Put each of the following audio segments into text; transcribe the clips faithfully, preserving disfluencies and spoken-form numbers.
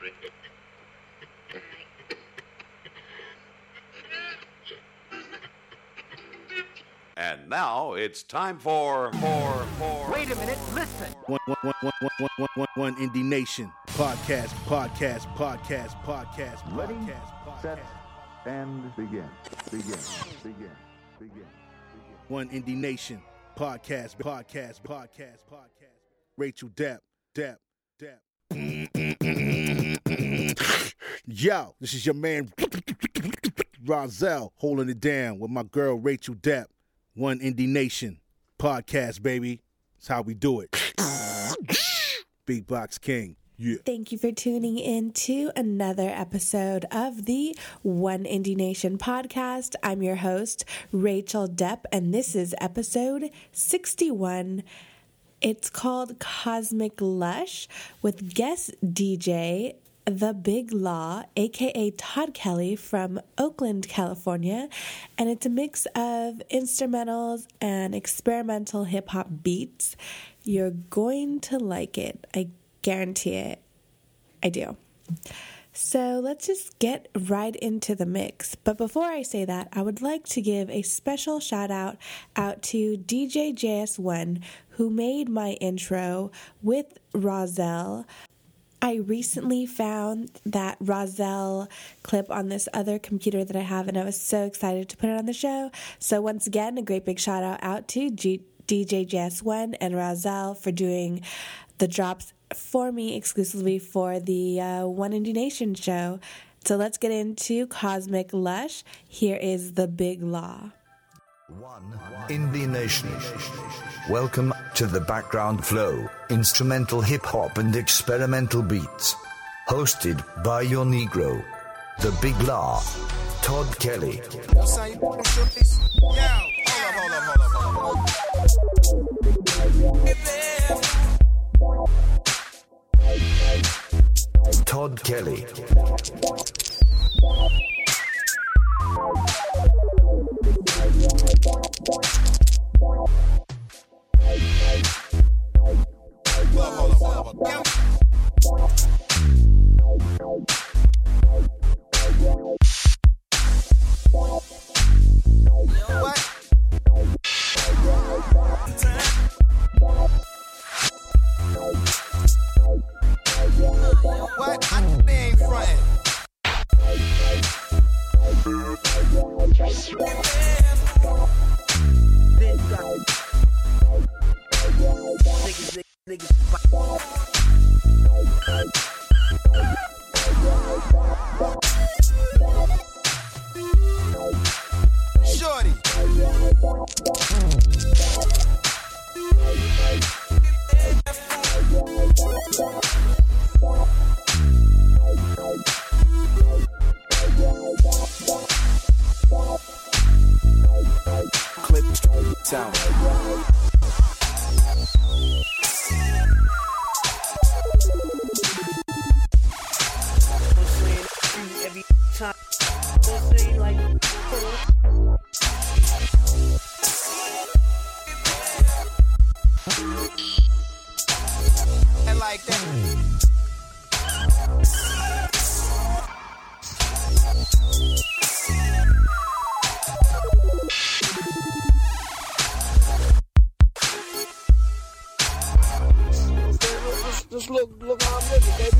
And now it's time for, for, for... Wait a minute, listen. One, one, one, one, one, one, one, one, one Indie Nation. Podcast, podcast, podcast, podcast, Ready, podcast, set, podcast. and begin. Begin. Begin. Begin. One Indie Nation. Podcast, podcast, podcast, podcast. Rachel Depp, Depp, Depp. Yo, this is your man, Rozelle, holding it down with my girl, Rachel Depp. One Indie Nation podcast, baby. That's how we do it. Big Box King. Yeah. Thank you for tuning in to another episode of the One Indie Nation podcast. I'm your host, Rachel Depp, and this is episode sixty-one. It's called Cosmic Lush with guest D J The Big Law, aka Todd Kelly from Oakland, California, and it's a mix of instrumentals and experimental hip-hop beats. You're going to like it. I guarantee it. I do. So let's just get right into the mix. But before I say that, I would like to give a special shout out out to D J J S one, who made my intro with Rozelle. I recently found that Rozelle clip on this other computer that I have, and I was so excited to put it on the show. So once again, a great big shout out out to G- D J J S one and Rozelle for doing the drops for me exclusively for the uh, One Indie Nation show. So let's get into Cosmic Lush. Here is The Big Law. One Indie Nation. Welcome to the Background Flow, instrumental hip-hop and experimental beats. Hosted by your Negro, The Big Law, Todd Kelly. Yo, son, you put them shorties? Yo, hold up, hold up, hold up, hold up. Todd Kelly. Hold up, hold up, hold up, hold up. What? What? I they ain't frontin'. Shorty. Clip sound. Every time, like, And like that. just, just look, look how I'm living, baby.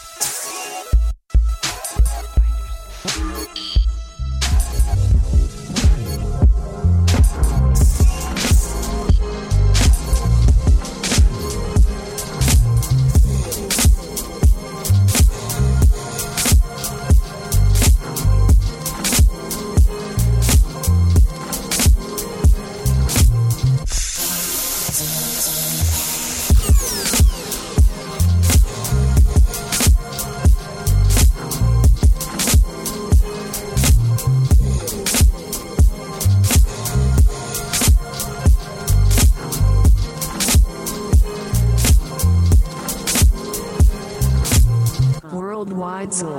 Worldwide Soul.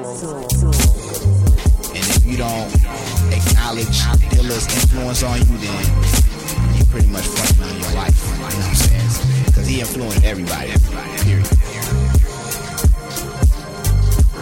And if you don't acknowledge Dilla's influence on you, then you pretty much fucking on your life. You know what I'm saying? Because he influenced everybody. Period.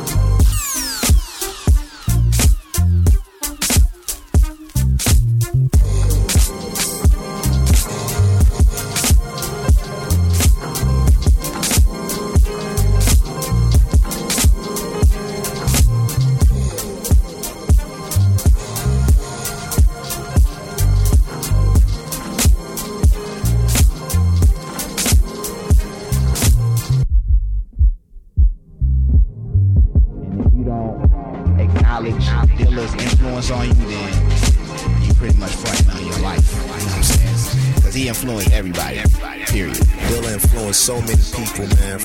knowledge, dealers' influence on you, then you pretty much fronting on your life. You know what I'm saying? Because he influenced everybody, period. Dilla influenced so many people, man.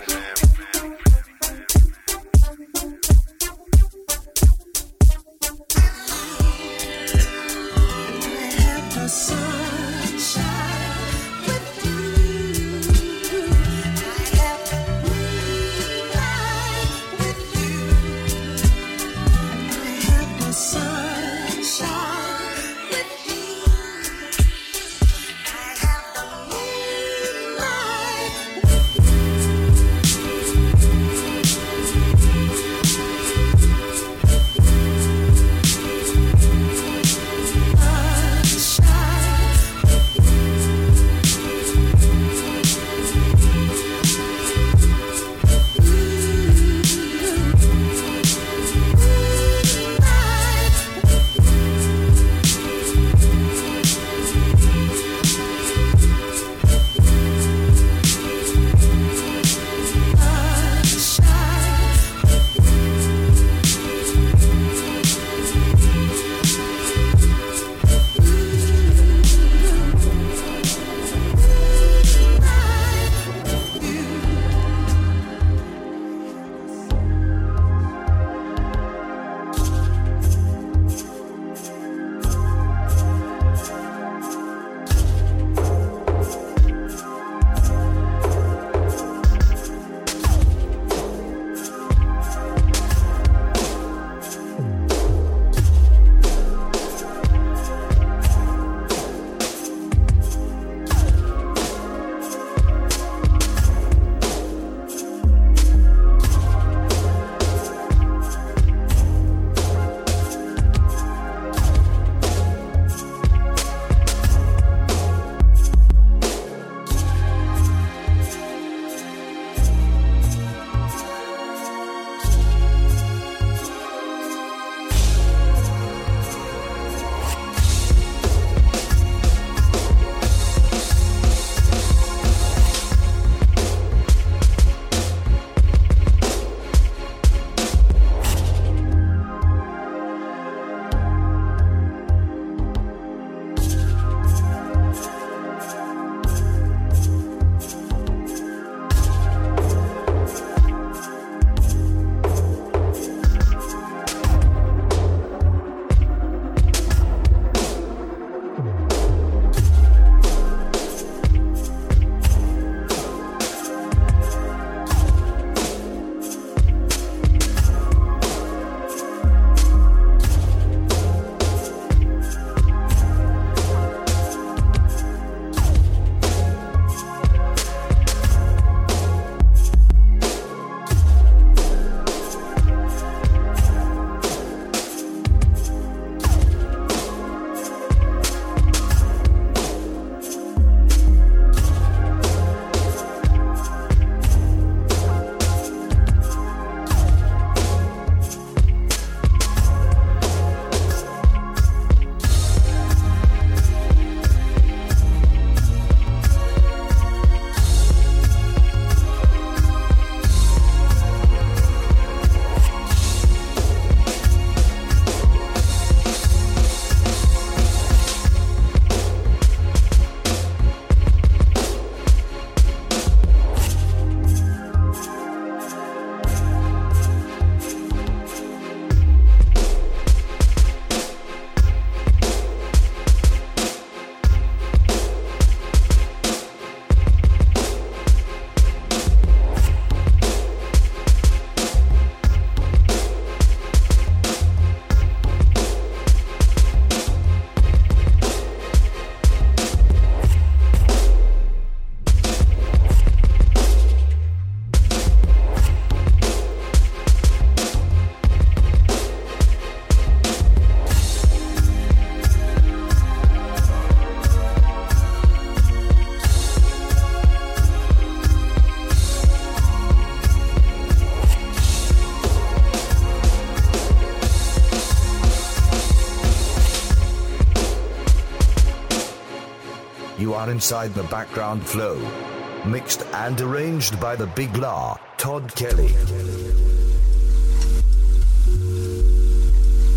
You are inside the background flow. Mixed and arranged by the Big La, Todd Kelly.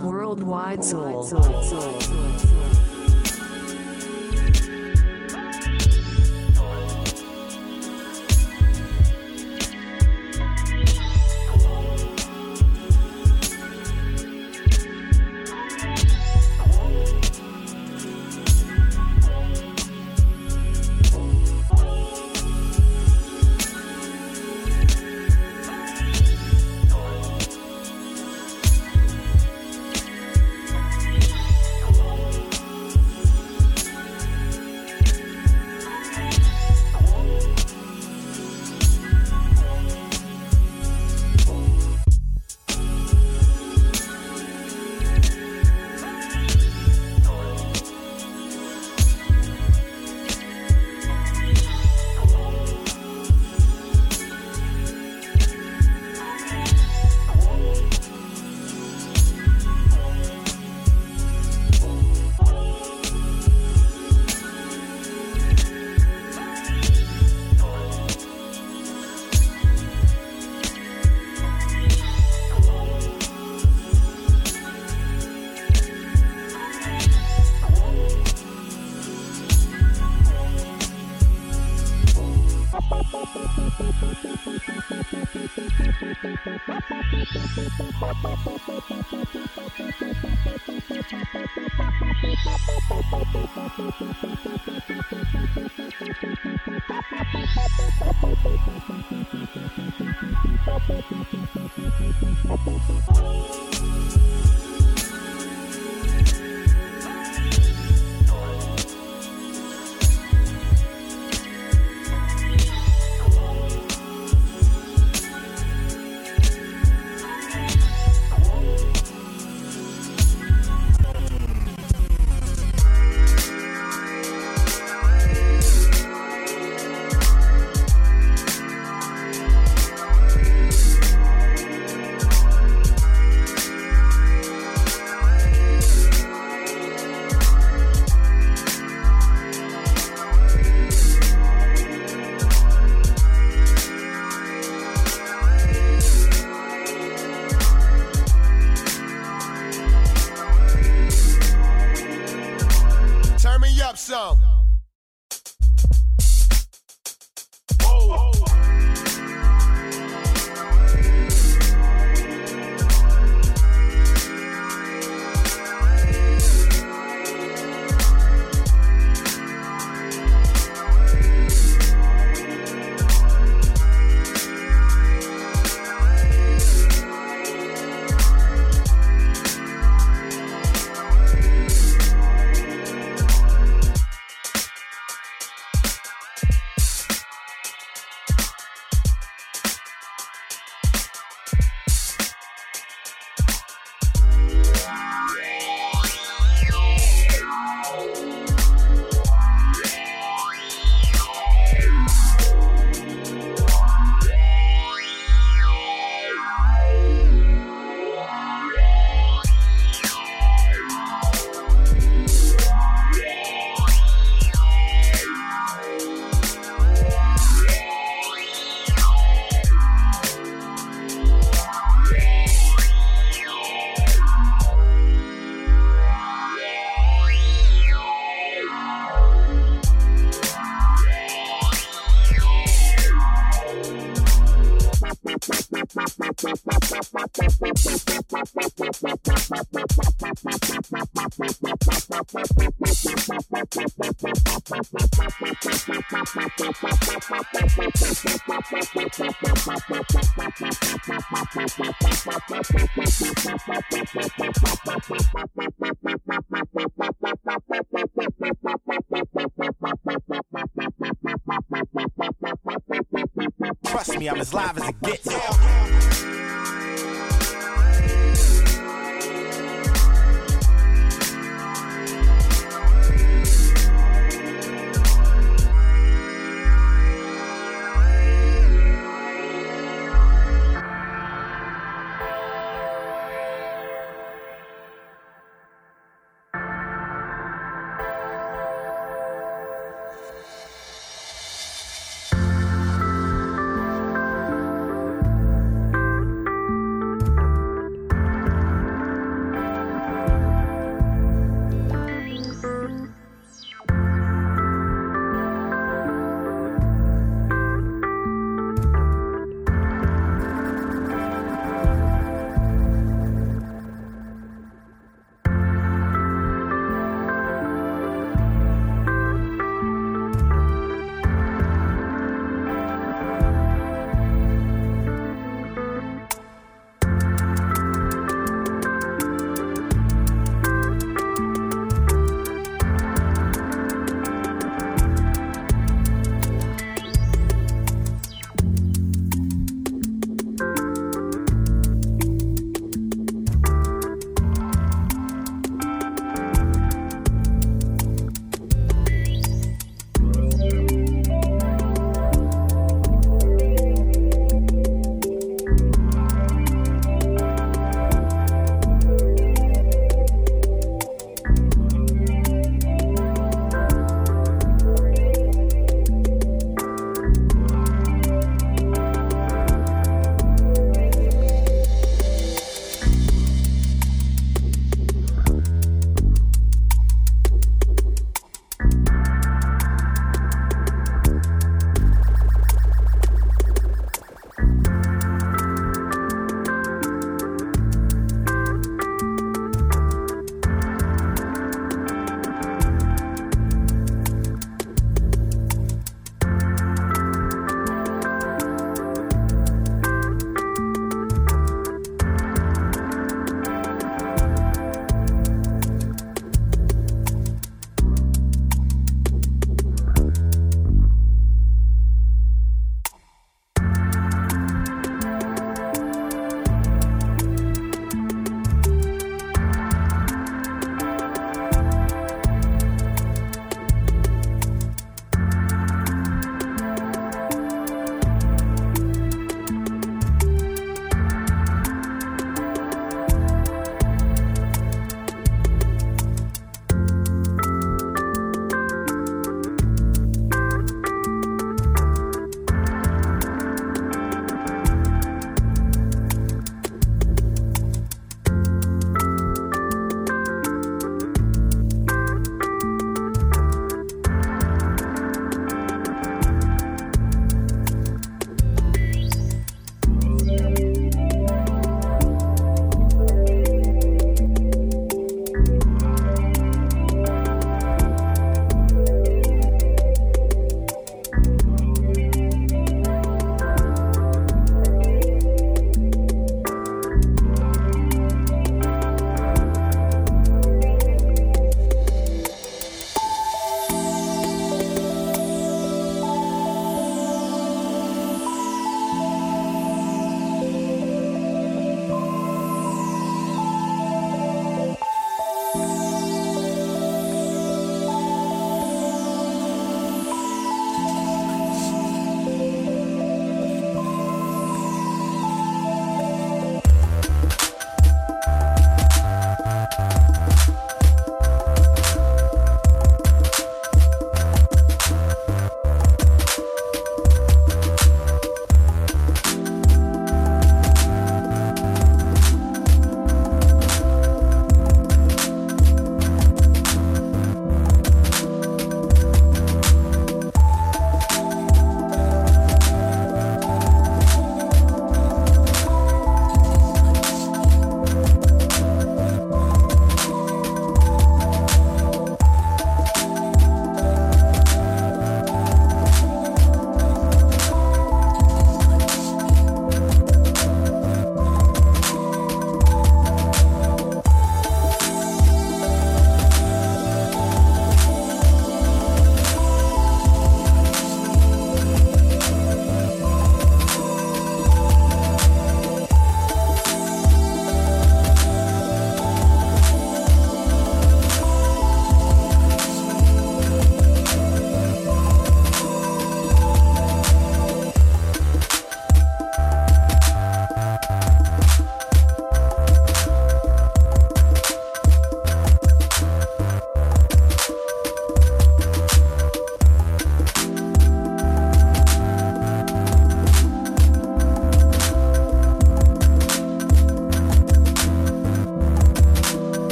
Worldwide Soul. Some. Trust me, I'm as live as it gets.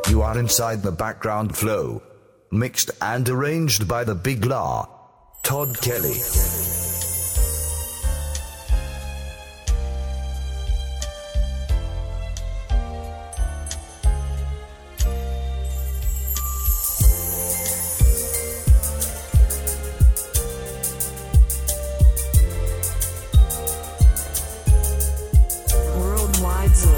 You are inside the background flow. Mixed and arranged by the Big La, Todd Kelly. Worldwide Soul.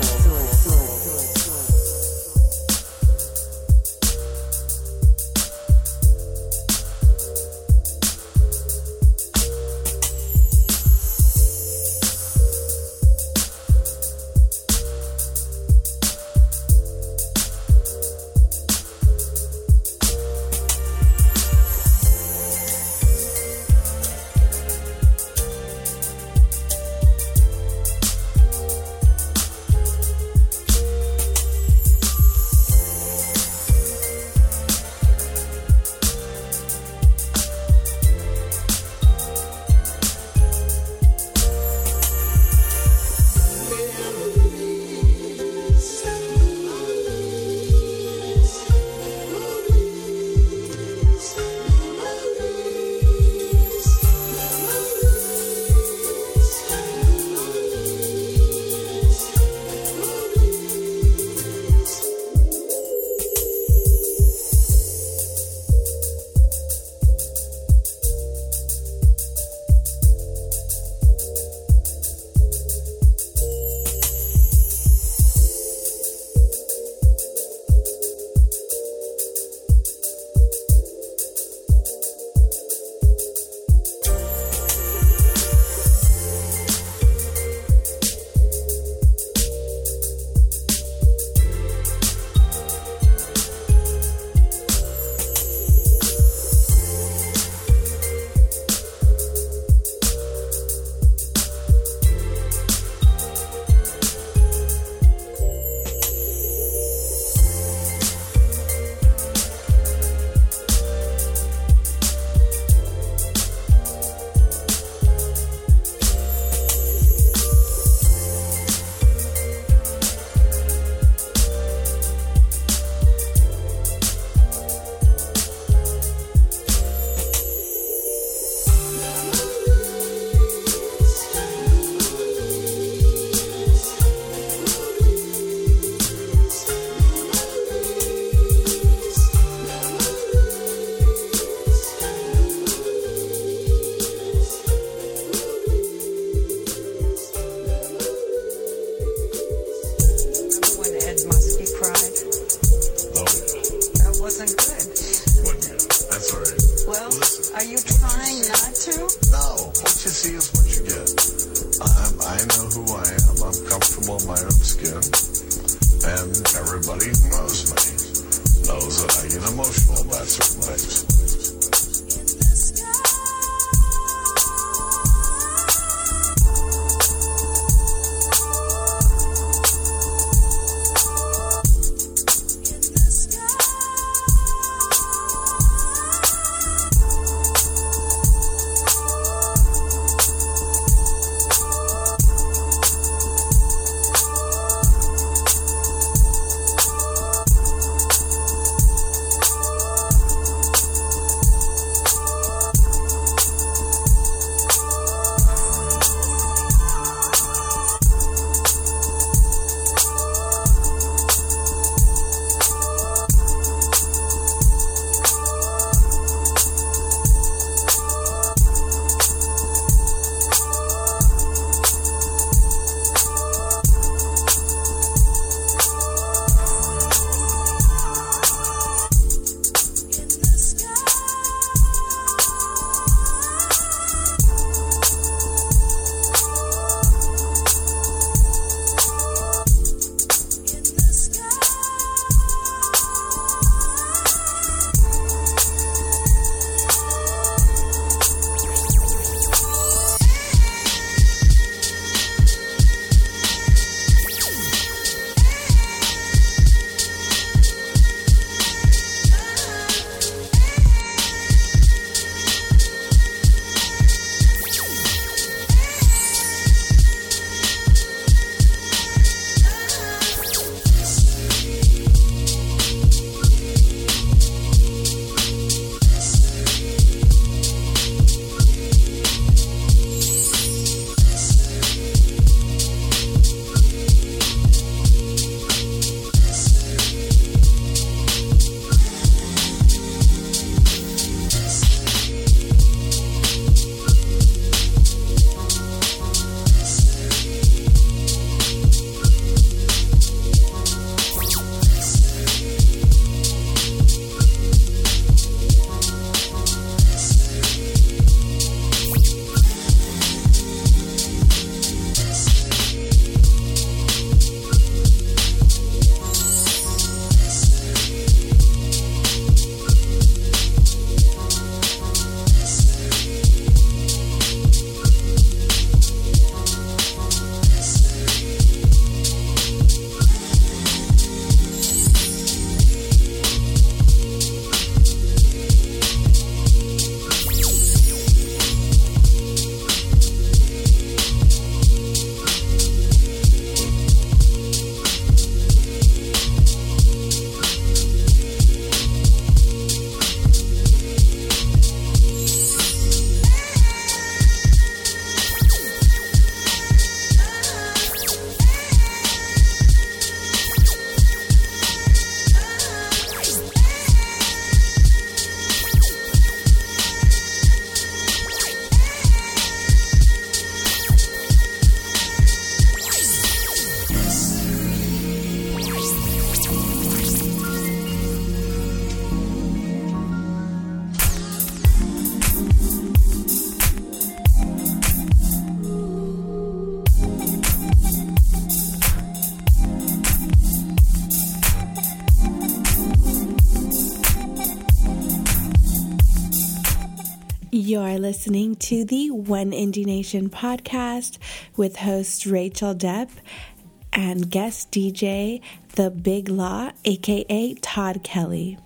You're listening to the One Indie Nation podcast with host Rachel Depp and guest D J The Big Law, aka Todd Kelly.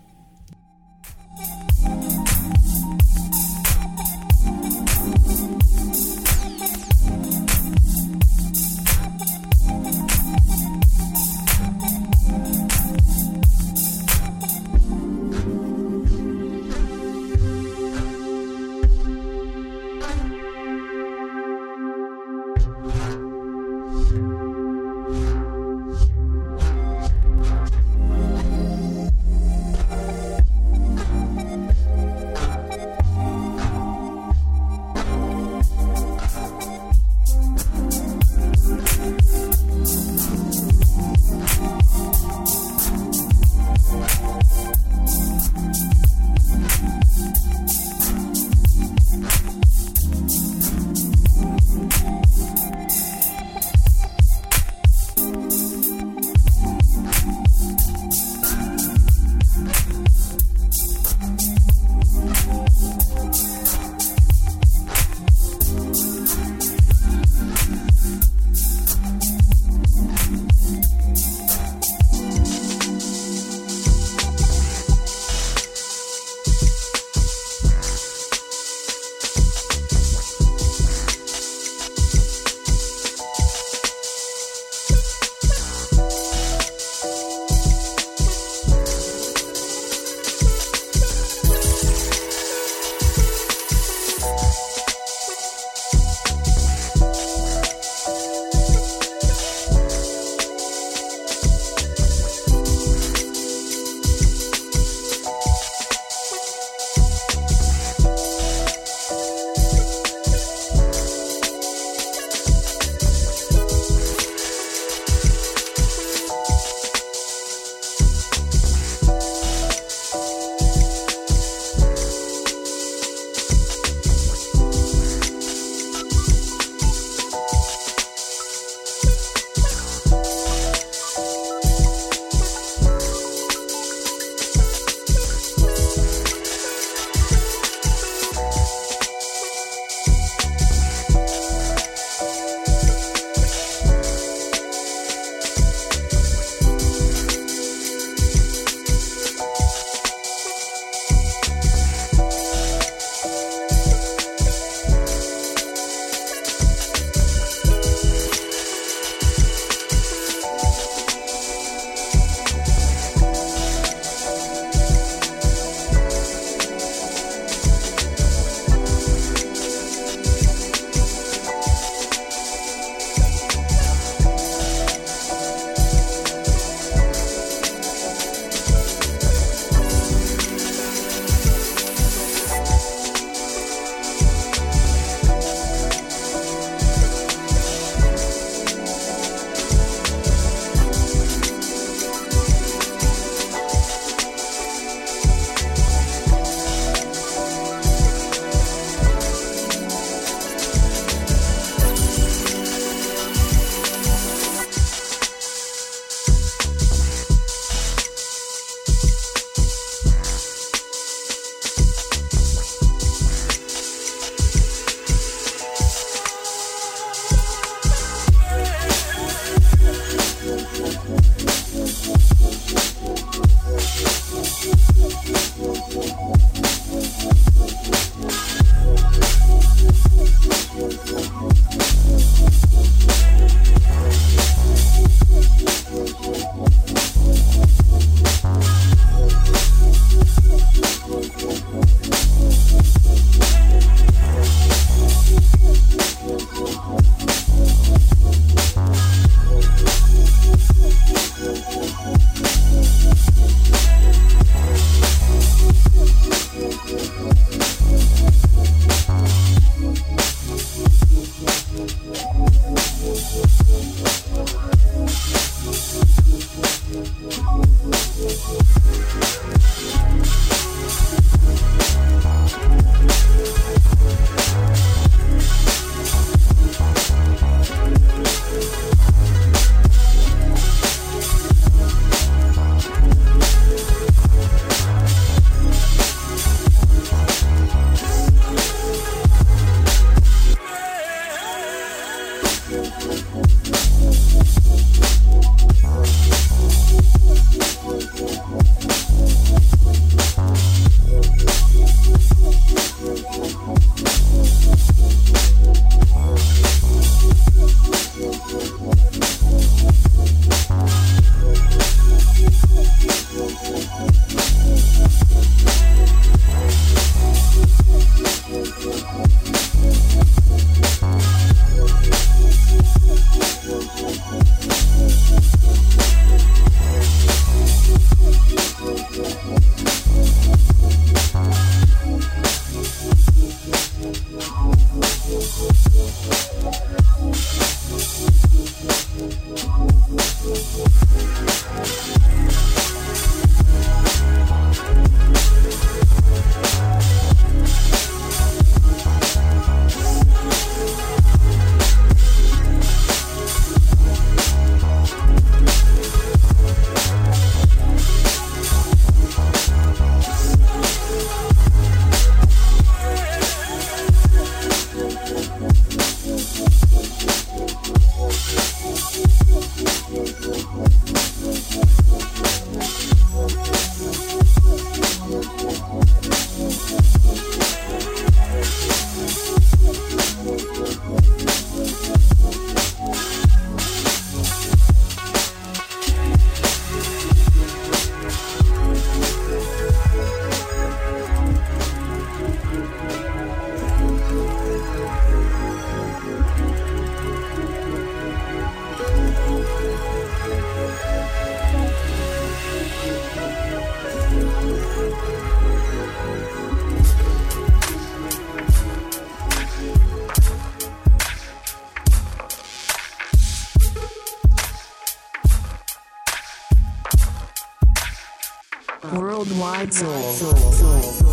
Worldwide Soul.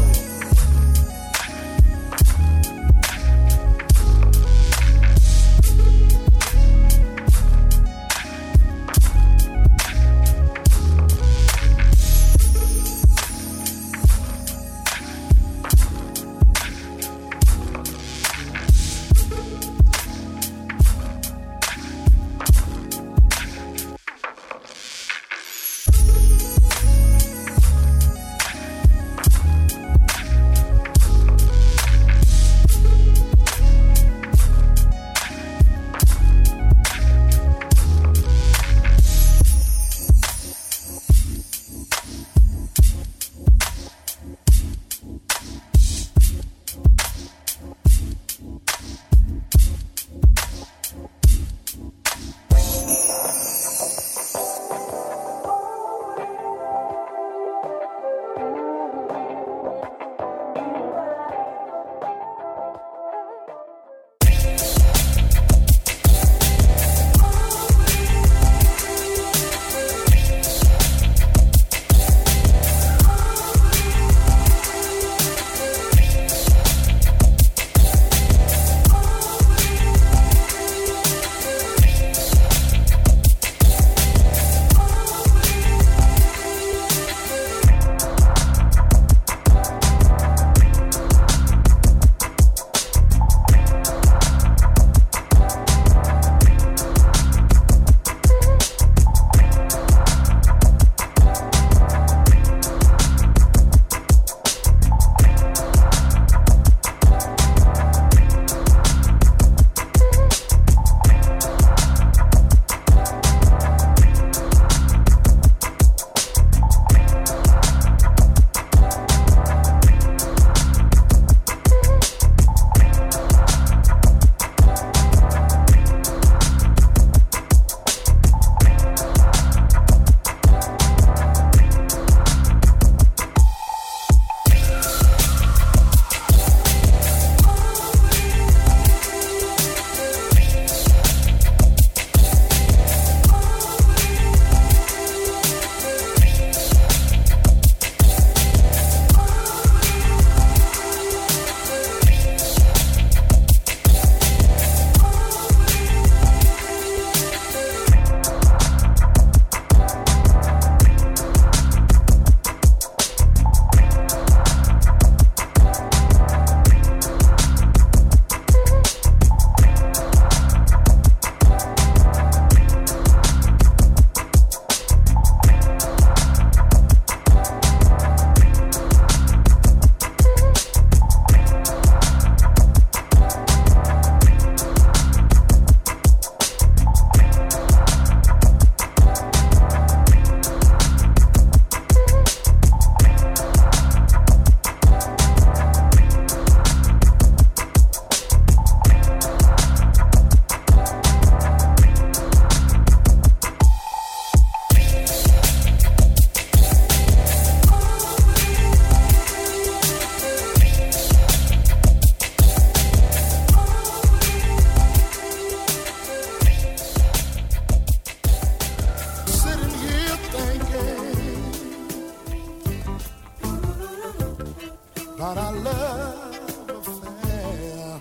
about our love affair.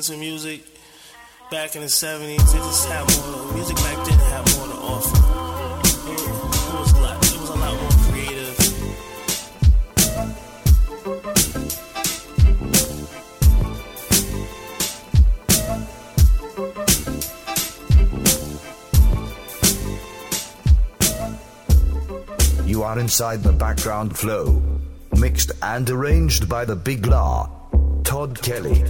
to music back in the seventies. It just had more, music back then had more to offer. It was, it was a lot, it was a lot more creative. You are inside the background flow, mixed and arranged by the Big Law, Todd Kelly.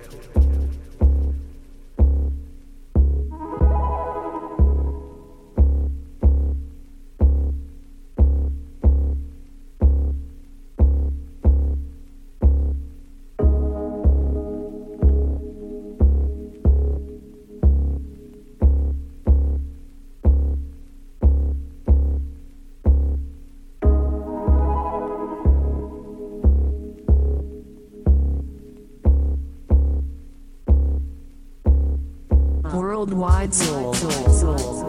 Worldwide Soul. soul, soul.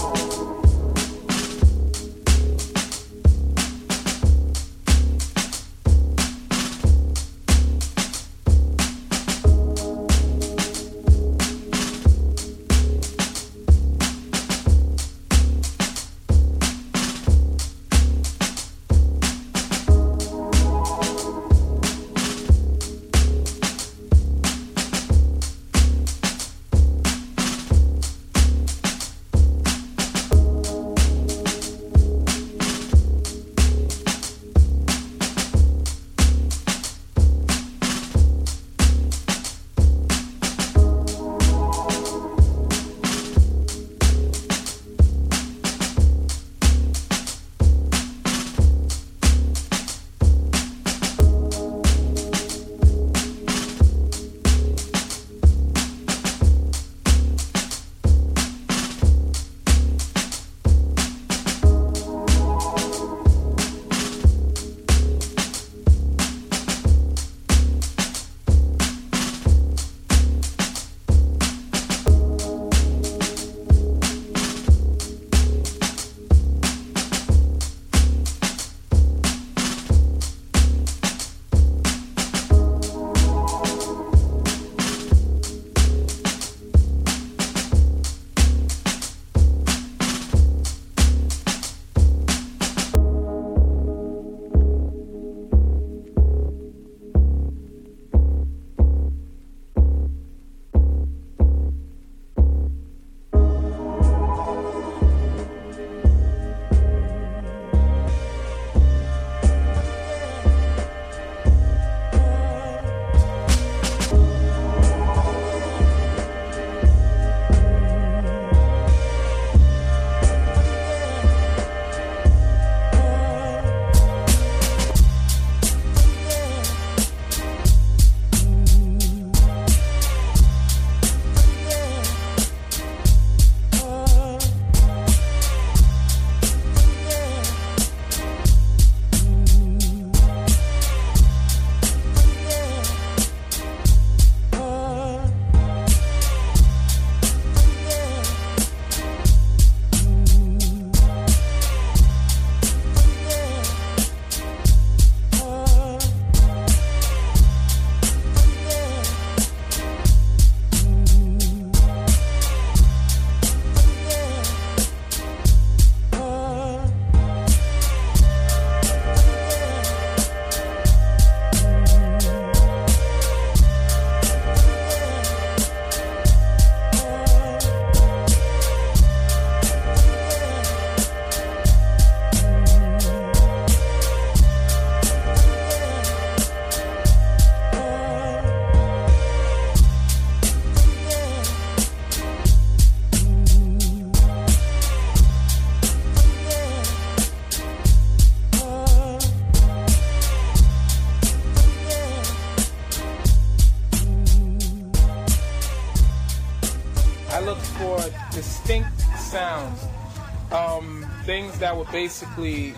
Things that would basically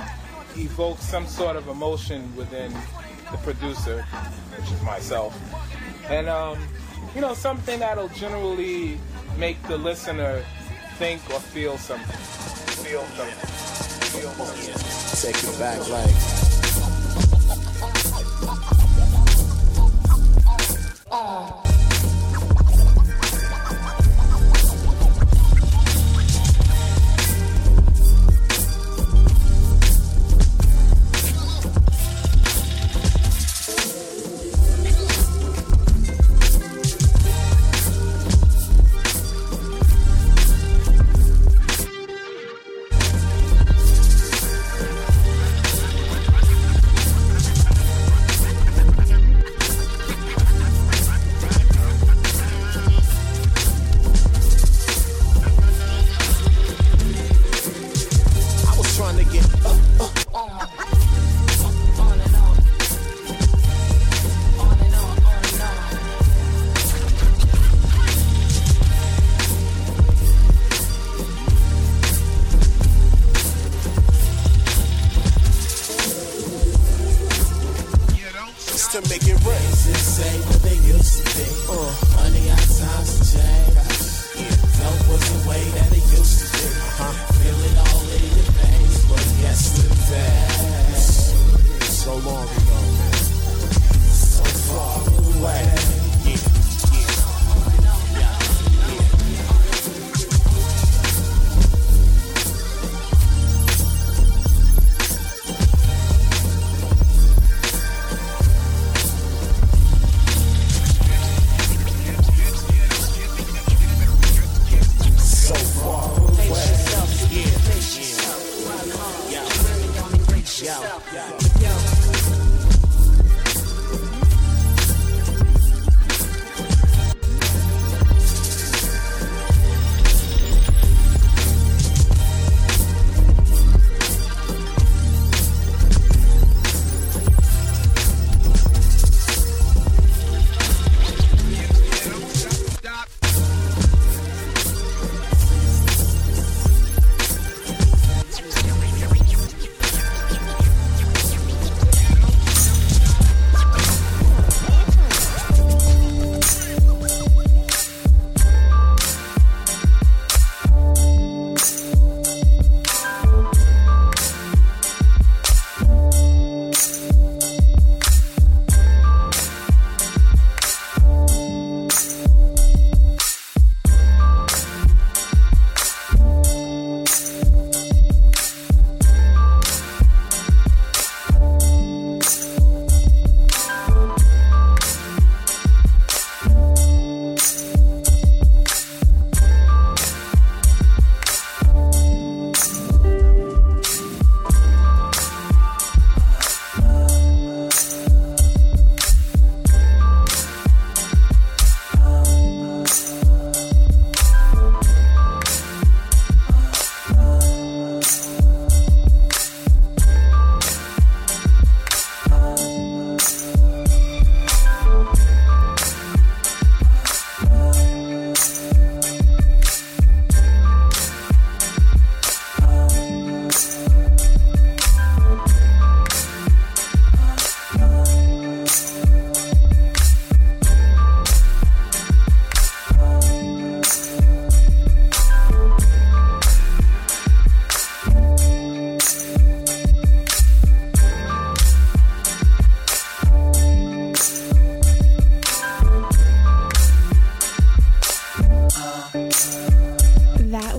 evoke some sort of emotion within the producer, which is myself. And, um, you know, something that'll generally make the listener think or feel something. Feel something. Feel something. Take it back like... Uh.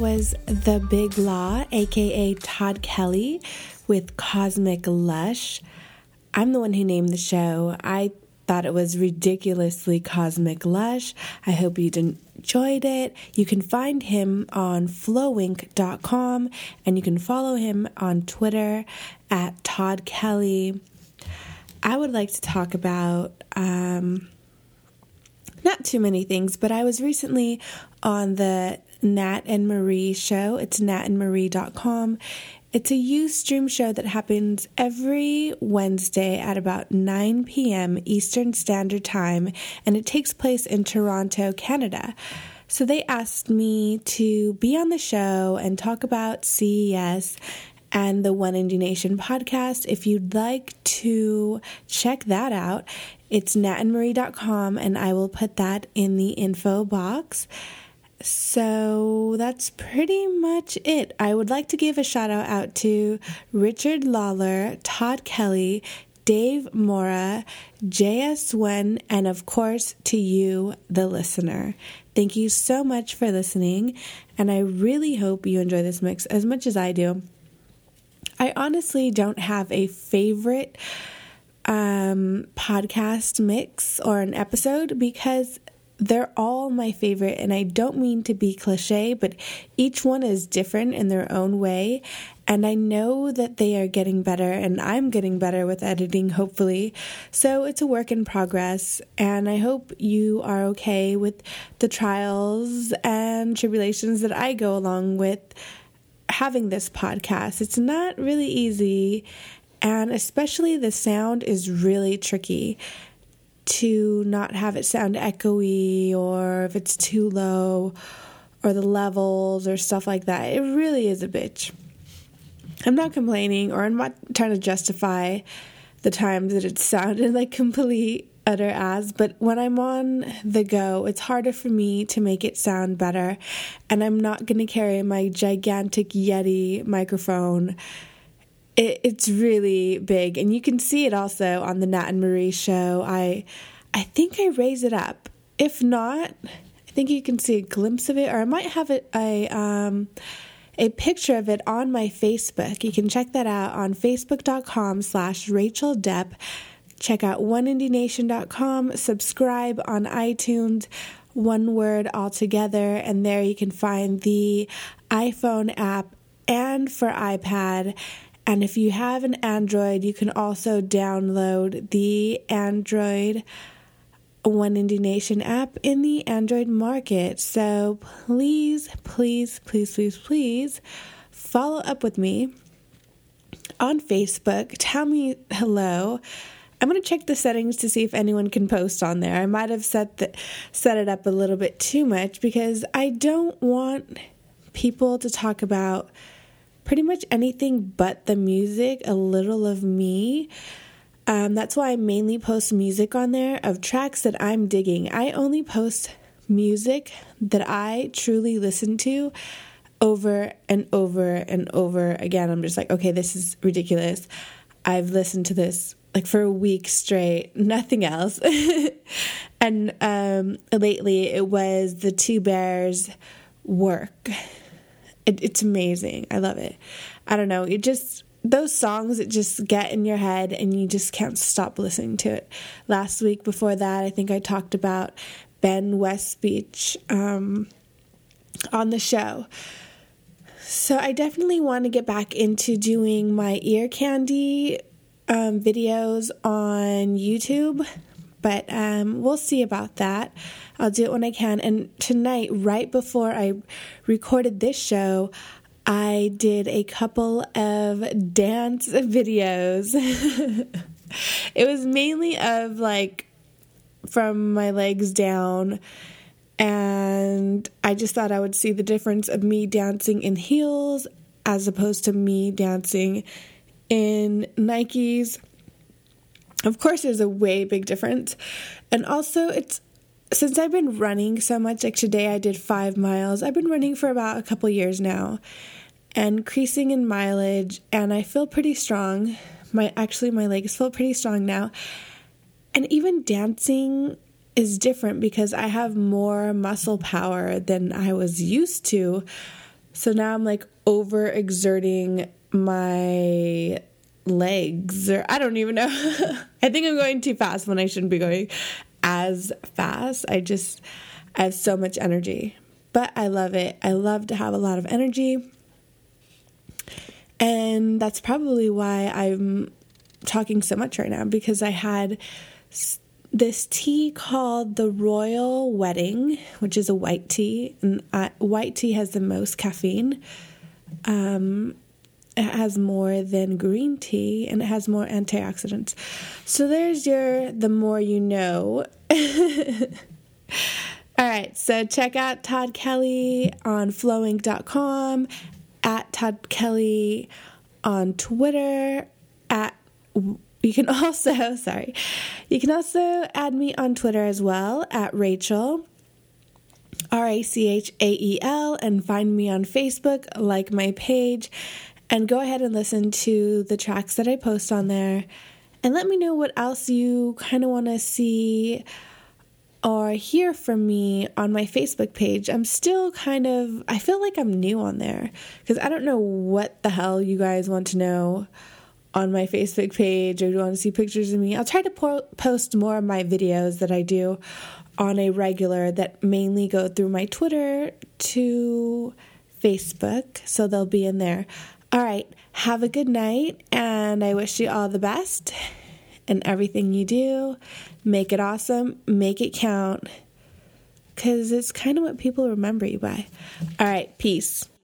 was The Big Law, aka Todd Kelly, with Cosmic Lush. I'm the one who named the show. I thought it was ridiculously Cosmic Lush. I hope you enjoyed it. You can find him on flowink dot com, and you can follow him on Twitter at Todd Kelly. I would like to talk about um, not too many things, but I was recently on the Nat and Marie show. It's nat and marie dot com. It's a Ustream show that happens every Wednesday at about nine p.m. Eastern Standard Time, and it takes place in Toronto, Canada. So they asked me to be on the show and talk about C E S and the One Indie Nation podcast. If you'd like to check that out, it's nat and marie dot com, and I will put that in the info box. So that's pretty much it. I would like to give a shout out, out to Richard Lawler, Todd Kelly, Dave Mora, J S Wen, and of course to you, the listener. Thank you so much for listening, and I really hope you enjoy this mix as much as I do. I honestly don't have a favorite um, podcast mix or an episode because they're all my favorite, and I don't mean to be cliche, but each one is different in their own way, and I know that they are getting better, and I'm getting better with editing, hopefully, so it's a work in progress, and I hope you are okay with the trials and tribulations that I go along with having this podcast. It's not really easy, and especially the sound is really tricky to not have it sound echoey, or if it's too low, or the levels or stuff like that. It really is a bitch. I'm not complaining, or I'm not trying to justify the times that it sounded like complete utter ass, but when I'm on the go, it's harder for me to make it sound better, and I'm not going to carry my gigantic Yeti microphone. It, it's really big, and you can see it also on the Nat and Marie show. I I think I raise it up. If not, I think you can see a glimpse of it, or I might have it, a um a picture of it on my Facebook. You can check that out on facebook.com slash Rachel Depp. Check out one indie nation dot com. Subscribe on iTunes, one word altogether, and there you can find the iPhone app and for iPad. And if you have an Android, you can also download the Android One Indie Nation app in the Android market. So please, please, please, please, please follow up with me on Facebook. Tell me hello. I'm going to check the settings to see if anyone can post on there. I might have set the, set it up a little bit too much because I don't want people to talk about pretty much anything but the music, a little of me. Um, that's why I mainly post music on there of tracks that I'm digging. I only post music that I truly listen to over and over and over again. I'm just like, okay, this is ridiculous. I've listened to this like for a week straight, nothing else. And um, lately it was the Two Bears Work. It, it's amazing. I love it. I don't know. It just, those songs that just get in your head and you just can't stop listening to it. Last week before that, I think I talked about Ben Westbeach um, on the show. So I definitely want to get back into doing my ear candy um, videos on YouTube, but um, we'll see about that. I'll do it when I can. And tonight, right before I recorded this show, I did a couple of dance videos. It was mainly of like from my legs down, and I just thought I would see the difference of me dancing in heels as opposed to me dancing in Nikes. Of course, there's a way big difference. And also, it's since I've been running so much, like today I did five miles. I've been running for about a couple years now and increasing in mileage, and I feel pretty strong. My actually, my legs feel pretty strong now. And even dancing is different because I have more muscle power than I was used to. So now I'm like overexerting my legs, or I don't even know. I think I'm going too fast when I shouldn't be going as fast. I just, I have so much energy, but I love it. I love to have a lot of energy. And that's probably why I'm talking so much right now, because I had this tea called the Royal Wedding, which is a white tea. And I, white tea has the most caffeine. Um, it has more than green tea, and it has more antioxidants. So there's your the more you know. All right, so check out Todd Kelly on flow inc dot com, at Todd Kelly on Twitter, at you can also, sorry, you can also add me on Twitter as well, at Rachel, R A C H A E L, and find me on Facebook, like my page, and go ahead and listen to the tracks that I post on there, and let me know what else you kind of want to see or hear from me on my Facebook page. I'm still kind of, I feel like I'm new on there, because I don't know what the hell you guys want to know on my Facebook page, or you want to see pictures of me. I'll try to po- post more of my videos that I do on a regular that mainly go through my Twitter to Facebook, so they'll be in there. All right, have a good night, and I wish you all the best in everything you do. Make it awesome, make it count, because it's kind of what people remember you by. All right, peace.